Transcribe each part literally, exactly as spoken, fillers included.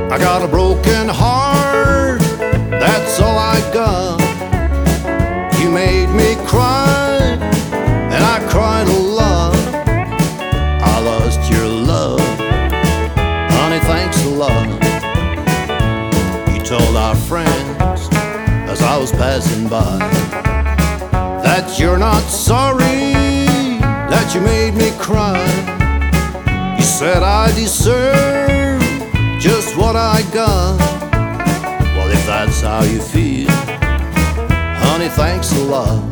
I got a broken heart, that's all I got. You made me cry, and I cried a lot. I lost your love, honey, thanks a lot. You told our friends as I was passing by that you're not sorry that you made me cry. You said I deserve just what I got. Well, if that's how you feel, honey, thanks a lot.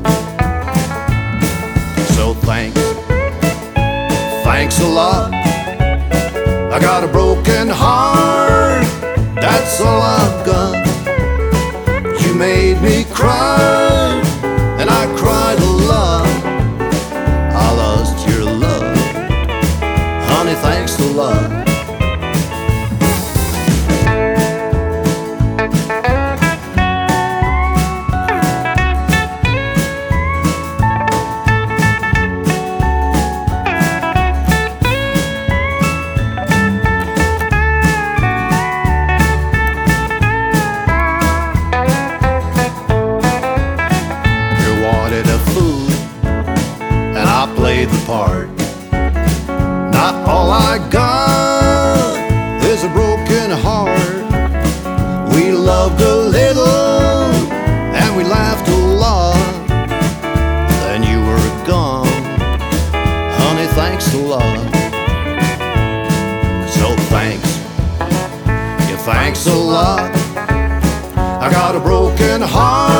So thanks, thanks a lot. I got a broken heart, that's all I've got. You made me cry, and I cried a lot. I lost your love, honey, thanks a lot. I played the part. Not all I got is a broken heart. We loved a little and we laughed a lot. Then you were gone, honey, thanks a lot. So thanks, yeah, thanks a lot. I got a broken heart,